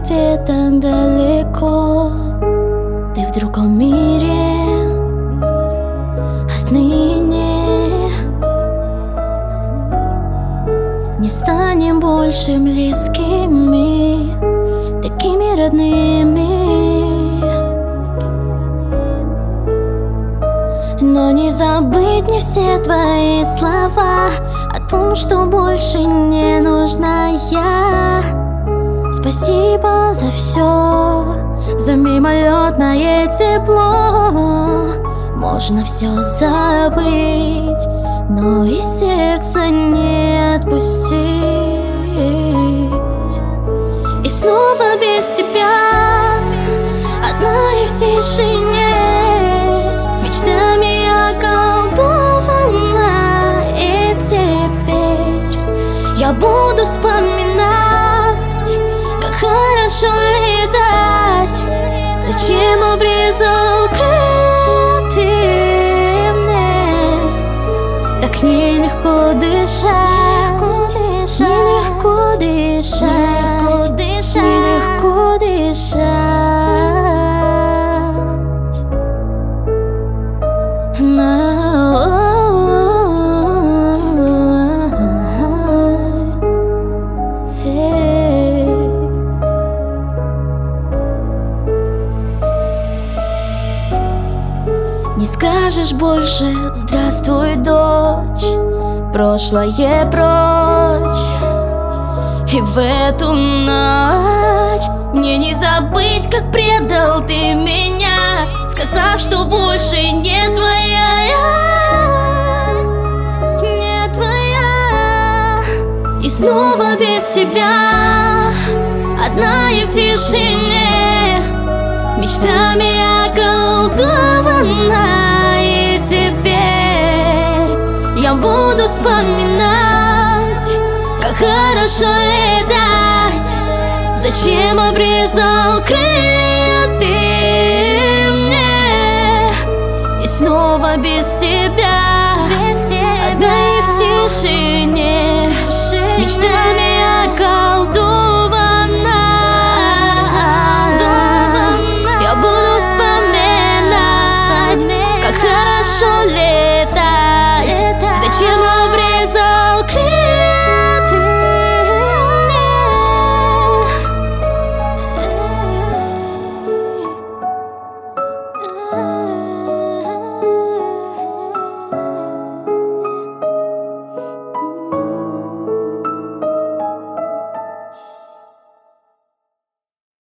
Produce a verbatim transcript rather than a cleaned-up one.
где-то далеко. Ты в другом мире отныне. Не станем больше близкими, такими родными. Но не забыть мне все твои слова о том, что больше не нужна я. Спасибо за все, за мимолетное тепло. Можно все забыть, но и сердце не отпустить. И снова без тебя, одна и в тишине, мечтами околдована. И теперь я буду вспоминать, как хорошо летать. Зачем обрезал крылья ты мне? Так нелегко дышать, нелегко дышать, нелегко дышать. Не скажешь больше «Здравствуй, дочь», прошлое прочь. И в эту ночь мне не забыть, как предал ты меня, сказав, что больше не твоя я, не твоя. И снова без тебя, одна и в тишине, мечтами околдована. И теперь я буду вспоминать, как хорошо летать. Зачем обрезал крылья ты мне? И снова без тебя, без тебя, одна и в тишине, в тишине, мечтами околдована. Я буду вспоминать, как хорошо летать.